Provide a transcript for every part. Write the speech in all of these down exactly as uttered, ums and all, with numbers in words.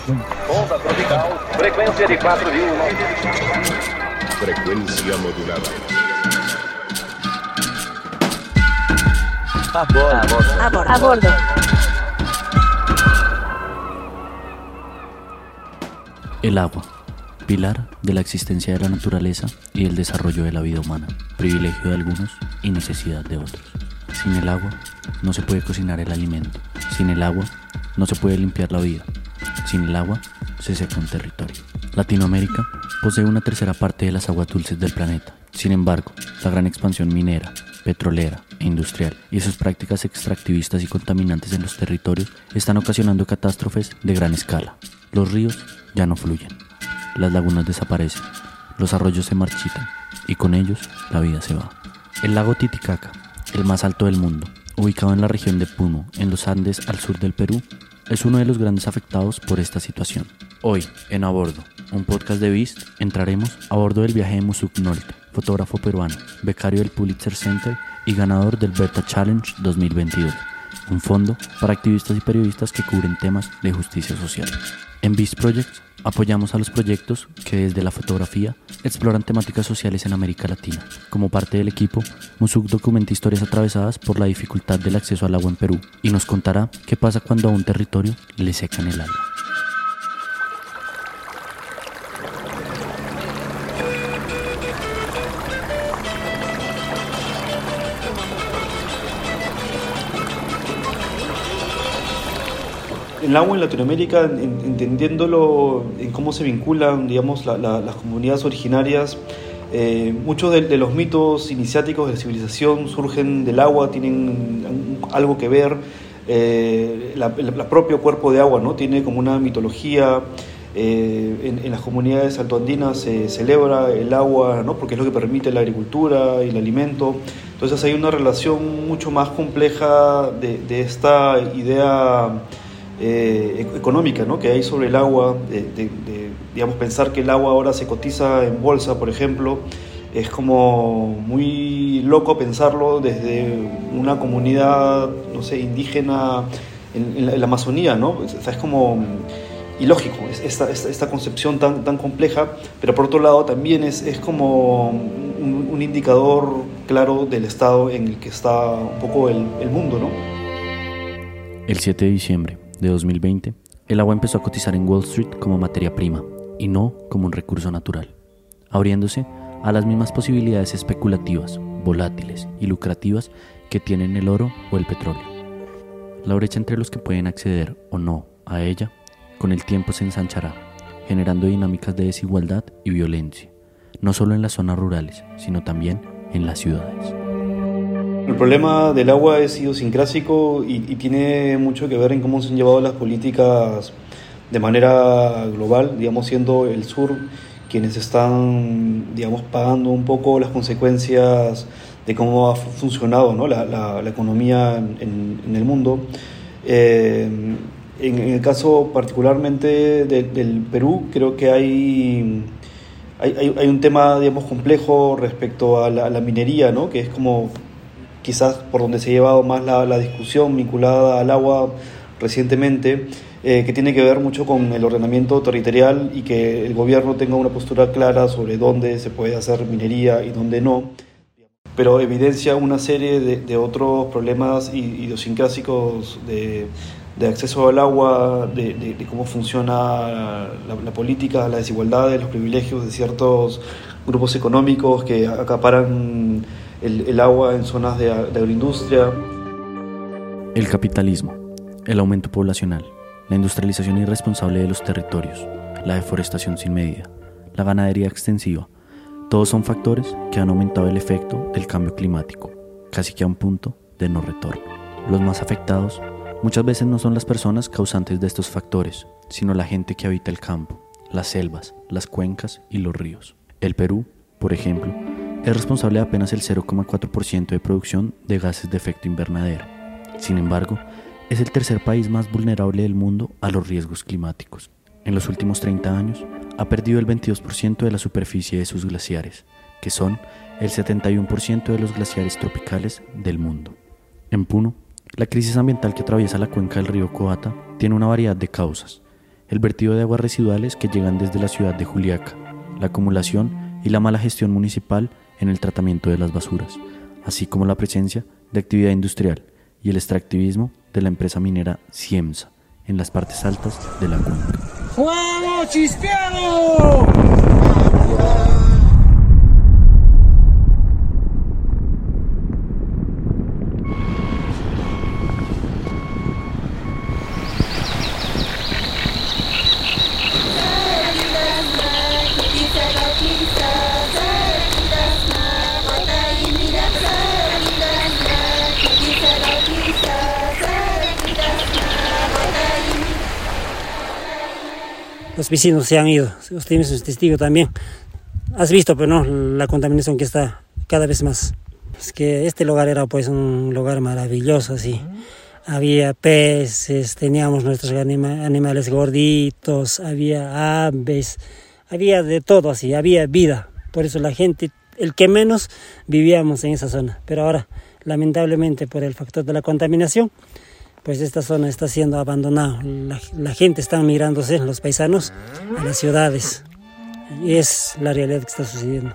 Onda tropical, frecuencia de cuatro mil. Frecuencia modulada. A bordo. A bordo. A bordo. El agua, pilar de la existencia de la naturaleza y el desarrollo de la vida humana, privilegio de algunos y necesidad de otros. Sin el agua no se puede cocinar el alimento, sin el agua no se puede limpiar la vida, sin el agua se seca un territorio. Latinoamérica posee una tercera parte de las aguas dulces del planeta. Sin embargo, la gran expansión minera, petrolera e industrial y sus prácticas extractivistas y contaminantes en los territorios están ocasionando catástrofes de gran escala. Los ríos ya no fluyen, las lagunas desaparecen, los arroyos se marchitan y con ellos la vida se va. El lago Titicaca, el más alto del mundo, ubicado en la región de Puno, en los Andes al sur del Perú, es uno de los grandes afectados por esta situación. Hoy, en A Bordo, un podcast de Beast, entraremos a bordo del viaje de Musuk Nolte, fotógrafo peruano, becario del Pulitzer Center y ganador del Berta Challenge dos mil veintidós, un fondo para activistas y periodistas que cubren temas de justicia social. En Beast Projects apoyamos a los proyectos que desde la fotografía exploran temáticas sociales en América Latina. Como parte del equipo, Musuk documenta historias atravesadas por la dificultad del acceso al agua en Perú y nos contará qué pasa cuando a un territorio le secan el agua. El agua en Latinoamérica, en, entendiéndolo en cómo se vinculan, digamos, la, la, las comunidades originarias, eh, muchos de, de los mitos iniciáticos de la civilización surgen del agua, tienen algo que ver. Eh, la, el la propio cuerpo de agua, ¿no? Tiene como una mitología. Eh, en, en las comunidades altoandinas se celebra el agua, ¿no? Porque es lo que permite la agricultura y el alimento. Entonces hay una relación mucho más compleja de, de esta idea Eh, económica, ¿no? que hay sobre el agua, de, de, de, digamos, pensar que el agua ahora se cotiza en bolsa, por ejemplo, es como muy loco pensarlo desde una comunidad, no sé, indígena en, en, la, en la Amazonía, ¿no? O sea, es como ilógico, es, esta, esta, esta concepción tan, tan compleja, pero por otro lado también es, es como un, un indicador claro del estado en el que está un poco el, el mundo, ¿no? El siete de diciembre de dos mil veinte, el agua empezó a cotizar en Wall Street como materia prima y no como un recurso natural, abriéndose a las mismas posibilidades especulativas, volátiles y lucrativas que tienen el oro o el petróleo. La brecha entre los que pueden acceder o no a ella, con el tiempo se ensanchará, generando dinámicas de desigualdad y violencia, no solo en las zonas rurales, sino también en las ciudades. El problema del agua es idiosincrásico y, y tiene mucho que ver en cómo se han llevado las políticas de manera global, digamos, siendo el sur quienes están, digamos, pagando un poco las consecuencias de cómo ha funcionado, ¿no? la, la, la economía en, en el mundo. Eh, en, en el caso particularmente de, del Perú, creo que hay, hay, hay, hay un tema, digamos, complejo respecto a la, a la minería, ¿no? Que es como quizás por donde se ha llevado más la, la discusión vinculada al agua recientemente, eh, que tiene que ver mucho con el ordenamiento territorial y que el gobierno tenga una postura clara sobre dónde se puede hacer minería y dónde no, pero evidencia una serie de, de otros problemas idiosincrásicos de, de acceso al agua, de, de, de cómo funciona la, la política, la desigualdad, los privilegios de ciertos grupos económicos que acaparan El, el agua en zonas de, de agroindustria. El capitalismo, el aumento poblacional, la industrialización irresponsable de los territorios, la deforestación sin medida, la ganadería extensiva, todos son factores que han aumentado el efecto del cambio climático, casi que a un punto de no retorno. Los más afectados muchas veces no son las personas causantes de estos factores, sino la gente que habita el campo, las selvas, las cuencas y los ríos. El Perú, por ejemplo, es responsable de apenas el cero coma cuatro por ciento de producción de gases de efecto invernadero. Sin embargo, es el tercer país más vulnerable del mundo a los riesgos climáticos. En los últimos treinta años, ha perdido el veintidós por ciento de la superficie de sus glaciares, que son el setenta y uno por ciento de los glaciares tropicales del mundo. En Puno, la crisis ambiental que atraviesa la cuenca del río Coata tiene una variedad de causas. el vertido de aguas residuales que llegan desde la ciudad de Juliaca, la acumulación y la mala gestión municipal en el tratamiento de las basuras, así como la presencia de actividad industrial y el extractivismo de la empresa minera Ciemsa en las partes altas de la cuenca. ¡Vamos, Chispiano! Los vecinos se han ido, usted mismo es testigo también. Has visto, pero no, la contaminación que está cada vez más. Es que este lugar era pues un lugar maravilloso, así. Había peces, teníamos nuestros anima, animales gorditos, había aves, había de todo así, había vida. Por eso la gente, el que menos vivíamos en esa zona. Pero ahora, lamentablemente, por el factor de la contaminación, pues esta zona está siendo abandonada. La, la gente está mirándose, los paisanos, a las ciudades. Y es la realidad que está sucediendo.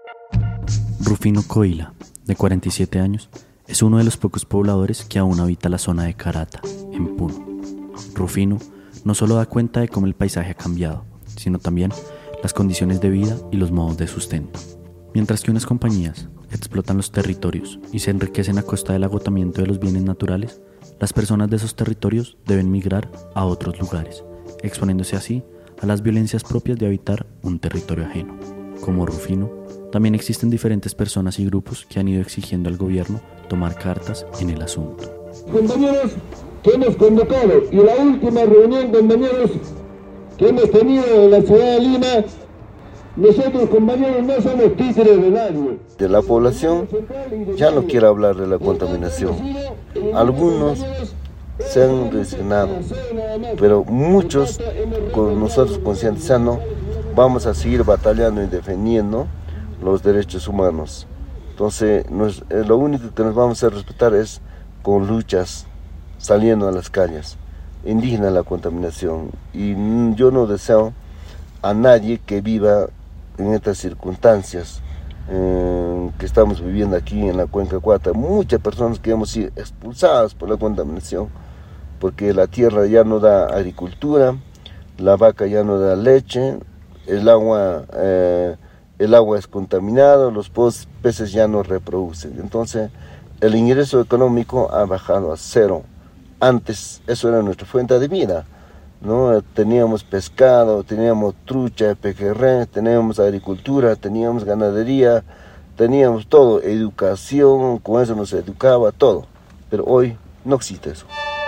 Rufino Coila, de cuarenta y siete años, es uno de los pocos pobladores que aún habita la zona de Carata, en Puno. Rufino no solo da cuenta de cómo el paisaje ha cambiado, sino también las condiciones de vida y los modos de sustento. Mientras que unas compañías explotan los territorios y se enriquecen a costa del agotamiento de los bienes naturales, las personas de esos territorios deben migrar a otros lugares, exponiéndose así a las violencias propias de habitar un territorio ajeno. Como Rufino, también existen diferentes personas y grupos que han ido exigiendo al gobierno tomar cartas en el asunto. Compañeros que hemos convocado y la última reunión, compañeros, que hemos tenido en la ciudad de Lima, nosotros, compañeros, no somos títeres de nadie. De la población ya no quiere hablar de la contaminación. Algunos se han resignado, pero muchos con nosotros concientizando vamos a seguir batallando y defendiendo los derechos humanos. Entonces, nos, eh, lo único que nos vamos a respetar es con luchas, saliendo a las calles, indigna la contaminación. Y yo no deseo a nadie que viva en estas circunstancias eh, que estamos viviendo aquí en la Cuenca Cuata. Muchas personas que hemos sido expulsadas por la contaminación, porque la tierra ya no da agricultura, la vaca ya no da leche, el agua, eh, el agua es contaminada, los peces ya no reproducen. Entonces, el ingreso económico ha bajado a cero. Antes, eso era nuestra fuente de vida, ¿no? Teníamos pescado, teníamos trucha, pejerrey, teníamos agricultura, teníamos ganadería, teníamos todo, educación, con eso nos educaba, todo. Pero hoy no existe eso.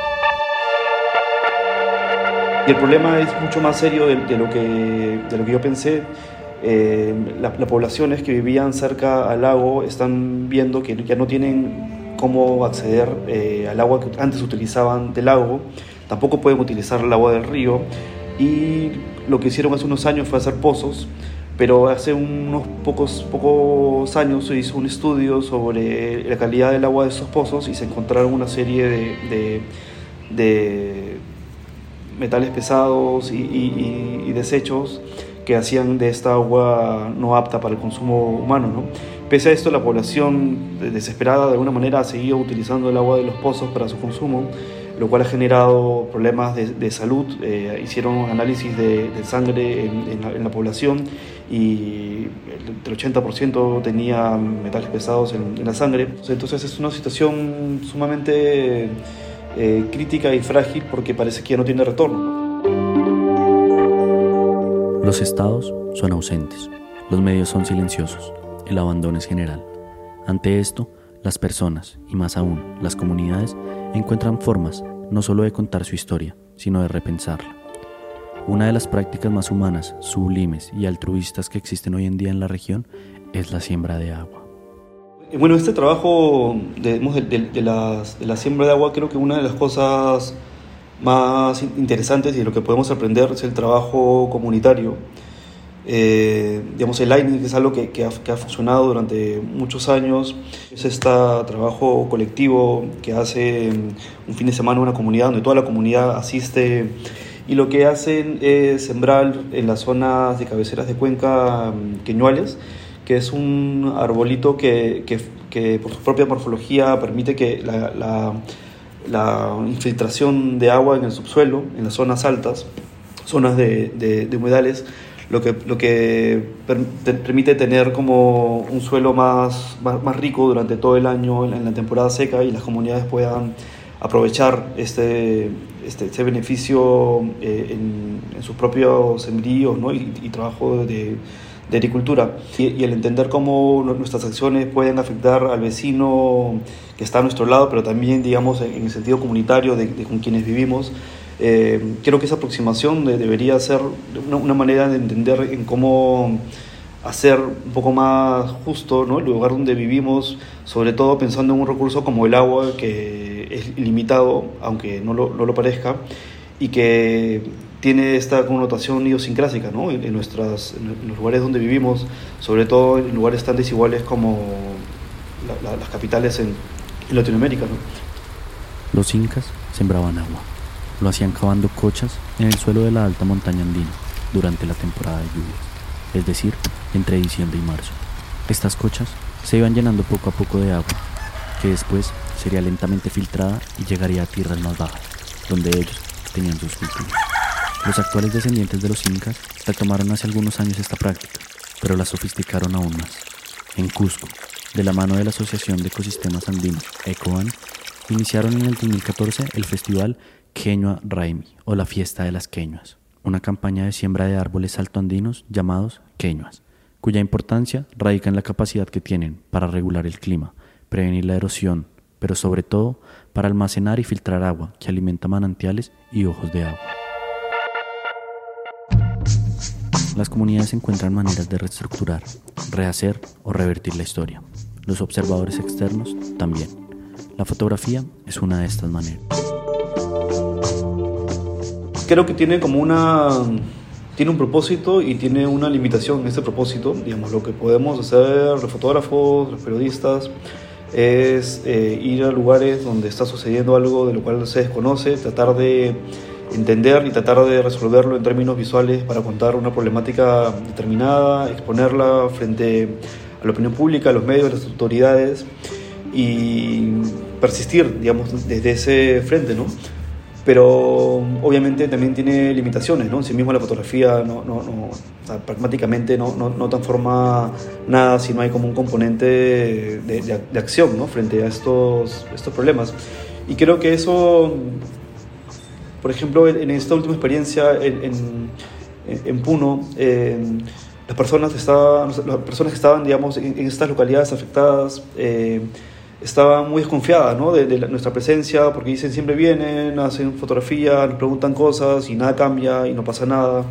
Y el problema es mucho más serio de, de, lo, que, de lo que yo pensé. Eh, la, las poblaciones que vivían cerca al lago están viendo que ya no tienen cómo acceder eh, al agua que antes utilizaban del lago, tampoco pueden utilizar el agua del río, y lo que hicieron hace unos años fue hacer pozos, pero hace unos pocos, pocos años se hizo un estudio sobre la calidad del agua de esos pozos y se encontraron una serie de, de, de metales pesados y, y, y desechos que hacían de esta agua no apta para el consumo humano, ¿no? Pese a esto, la población desesperada de alguna manera ha seguido utilizando el agua de los pozos para su consumo, lo cual ha generado problemas de, de salud. Eh, hicieron análisis de, de sangre en, en, la, en la población y el, el ochenta por ciento tenía metales pesados en, en la sangre. Entonces es una situación sumamente eh, crítica y frágil porque parece que ya no tiene retorno, ¿no? Los estados son ausentes, los medios son silenciosos, el abandono es general. Ante esto, las personas, y más aún las comunidades, encuentran formas no solo de contar su historia, sino de repensarla. Una de las prácticas más humanas, sublimes y altruistas que existen hoy en día en la región es la siembra de agua. Bueno, este trabajo de, de, de, las, de la siembra de agua, creo que una de las cosas más interesantes y de lo que podemos aprender es el trabajo comunitario. Eh, digamos, el Lining, que es algo que, que, ha, que ha funcionado durante muchos años, es este trabajo colectivo que hace un fin de semana una comunidad donde toda la comunidad asiste y lo que hacen es sembrar en las zonas de cabeceras de cuenca queñuales, que es un arbolito que, que, que por su propia morfología permite que la, la, la infiltración de agua en el subsuelo, en las zonas altas, zonas de, de, de humedales, lo que, lo que per, te, permite tener como un suelo más, más, más rico durante todo el año en la temporada seca, y las comunidades puedan aprovechar este, este, este beneficio eh, en, en sus propios sembríos, ¿no? y, y trabajo de, de agricultura. Y, y el entender cómo nuestras acciones pueden afectar al vecino que está a nuestro lado, pero también, digamos, en, en el sentido comunitario de, de con quienes vivimos. Eh, creo que esa aproximación de, debería ser una, una manera de entender en cómo hacer un poco más justo, ¿no?, el lugar donde vivimos, sobre todo pensando en un recurso como el agua, que es ilimitado, aunque no lo, no lo parezca, y que tiene esta connotación idiosincrásica, ¿no?, en, en, nuestras, en los lugares donde vivimos, sobre todo en lugares tan desiguales como la, la, las capitales en, en Latinoamérica, ¿no? Los incas sembraban agua. Lo hacían cavando cochas en el suelo de la alta montaña andina durante la temporada de lluvias, es decir, entre diciembre y marzo. Estas cochas se iban llenando poco a poco de agua, que después sería lentamente filtrada y llegaría a tierras más bajas, donde ellos tenían sus cultivos. Los actuales descendientes de los incas retomaron hace algunos años esta práctica, pero la sofisticaron aún más. En Cusco, de la mano de la Asociación de Ecosistemas Andinos, ECOAN, iniciaron en el dos mil catorce el festival Queñua Raimi, o la Fiesta de las Queñuas, una campaña de siembra de árboles altoandinos llamados queñuas, cuya importancia radica en la capacidad que tienen para regular el clima, prevenir la erosión, pero sobre todo para almacenar y filtrar agua que alimenta manantiales y ojos de agua. Las comunidades encuentran maneras de reestructurar, rehacer o revertir la historia. Los observadores externos también. La fotografía es una de estas maneras. Creo que tiene como una tiene un propósito y tiene una limitación en este propósito. Digamos, lo que podemos hacer los fotógrafos, los periodistas, es eh, ir a lugares donde está sucediendo algo de lo cual se desconoce, tratar de entender y tratar de resolverlo en términos visuales para contar una problemática determinada, exponerla frente a la opinión pública, a los medios, a las autoridades, y persistir, digamos, desde ese frente, ¿no? Pero obviamente también tiene limitaciones, ¿no? En sí mismo la fotografía no, no, no, o sea, pragmáticamente no, no, no transforma nada si no hay como un componente de, de, de acción, ¿no?, frente a estos, estos problemas. Y creo que eso, por ejemplo, en, en esta última experiencia en, en, en Puno, eh, las, personas estaban, las personas que estaban, digamos, en, en estas localidades afectadas, eh, estaban muy desconfiadas, ¿no?, de, de la, nuestra presencia, porque dicen siempre vienen, hacen fotografías, nos preguntan cosas y nada cambia y no pasa nada.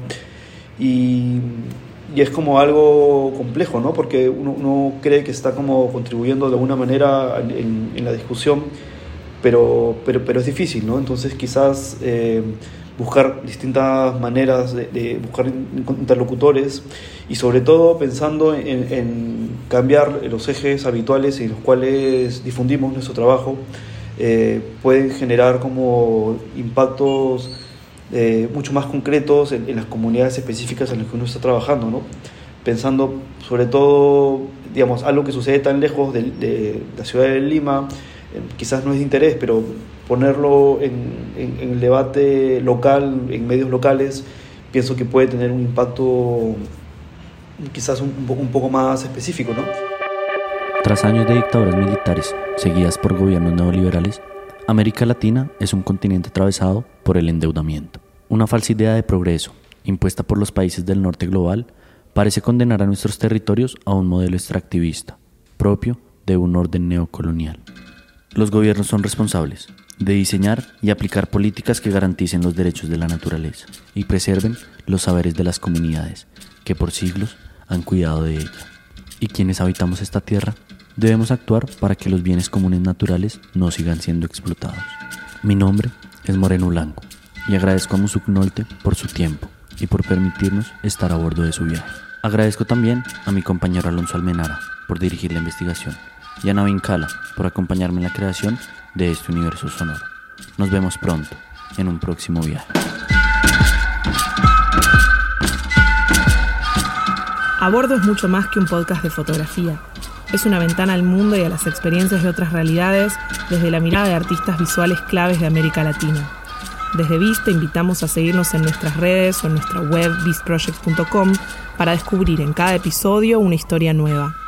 Y, y es como algo complejo, ¿no?, porque uno, uno cree que está como contribuyendo de alguna manera en, en la discusión, pero, pero, pero es difícil, ¿no? Entonces quizás eh, buscar distintas maneras de, de buscar interlocutores, y sobre todo pensando en, en cambiar los ejes habituales en los cuales difundimos nuestro trabajo, eh, pueden generar como impactos eh, mucho más concretos en, en las comunidades específicas en las que uno está trabajando, ¿no? Pensando sobre todo, digamos, algo que sucede tan lejos de, de la ciudad de Lima, eh, quizás no es de interés, pero ponerlo en, en, en el debate local, en medios locales, pienso que puede tener un impacto quizás un, un poco más específico, ¿no? Tras años de dictaduras militares seguidas por gobiernos neoliberales, América Latina es un continente atravesado por el endeudamiento. Una falsa idea de progreso, impuesta por los países del norte global, parece condenar a nuestros territorios a un modelo extractivista, propio de un orden neocolonial. Los gobiernos son responsables de diseñar y aplicar políticas que garanticen los derechos de la naturaleza y preserven los saberes de las comunidades que por siglos han cuidado de ella. Y quienes habitamos esta tierra debemos actuar para que los bienes comunes naturales no sigan siendo explotados. Mi nombre es Moreno Blanco y agradezco a Musuk Nolte por su tiempo y por permitirnos estar a bordo de su viaje. Agradezco también a mi compañero Alonso Almenara por dirigir la investigación y a Navin Kala por acompañarme en la creación de este universo sonoro. Nos vemos pronto en un próximo viaje. A Bordo es mucho más que un podcast de fotografía. Es una ventana al mundo y a las experiencias de otras realidades desde la mirada de artistas visuales claves de América Latina. Desde B I S te invitamos a seguirnos en nuestras redes o en nuestra web bis project punto com para descubrir en cada episodio una historia nueva.